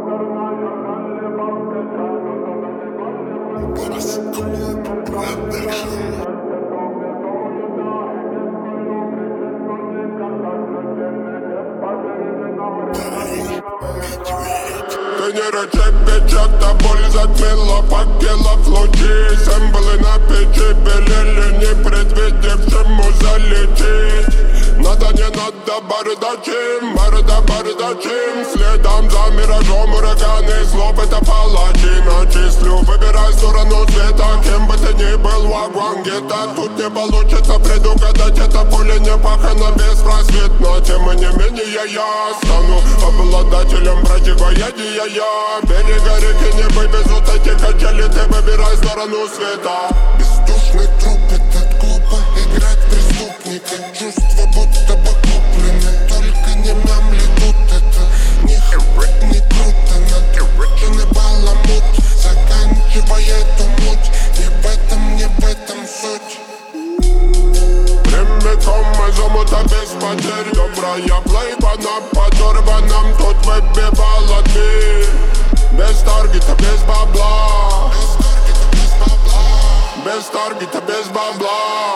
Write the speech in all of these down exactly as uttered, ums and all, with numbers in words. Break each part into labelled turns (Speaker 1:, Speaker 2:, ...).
Speaker 1: Ты не рычи, печата, боль затмила факелов лучи. Символы на печи белели, не предвидевшему залететь. Надо, не надо, бардачим, барда, бардачим. Следом за миражом ураганы слов, это палачина. Числю, выбирай сторону света, кем бы ты ни был, вагон где-то. Тут не получится предугадать, это поле не пахано беспросветно. Тем не менее я стану обладателем противоядия. Я берега реки не вывезут эти качели, ты выбирай сторону света.
Speaker 2: Бездушный труп, этот глупо играть преступника. Чувства будто бы куплены, только не мямли тут. Это не хрен, не круто, надуроченный баламут. Заканчивай эту муть, не в этом, не в этом суть.
Speaker 1: Прямиком из омута без потерь. Добрая плейба на подорванном тут выбивала дверь. Без таргета, без бабла. Без таргета, без бабла.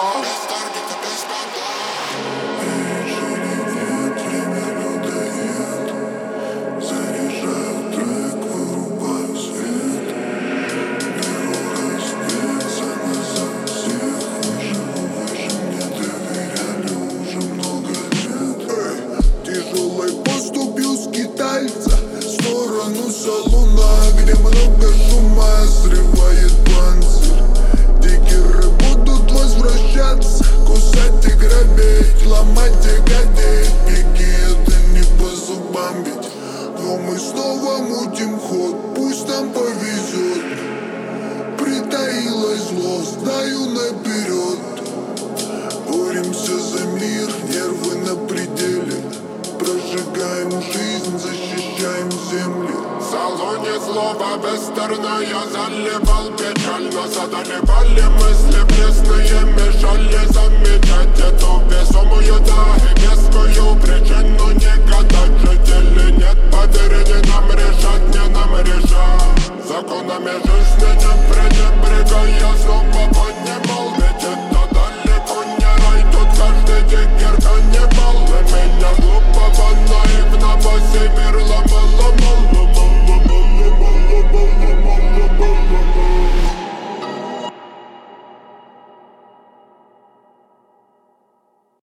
Speaker 2: Салуна, где много шума, срывает панцирь. Дикеры будут возвращаться, кусать и грабить, ломать и гадить. Беги, это не по зубам бить. Но мы снова мутим ход, пусть нам повезет. Притаилось зло, знаю наперед. Боремся за мир, нервы на пределе. Прожигаем жизнь, защищаем земли.
Speaker 1: В салоне слова вестерная заливал печаль. Нас одолевали мысли пресные, мешали замечать эту весомую, да и вескую причину.